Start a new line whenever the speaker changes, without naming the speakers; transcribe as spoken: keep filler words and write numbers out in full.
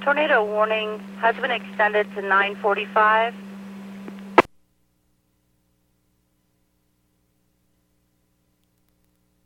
Tornado warning has been extended to nine forty-five.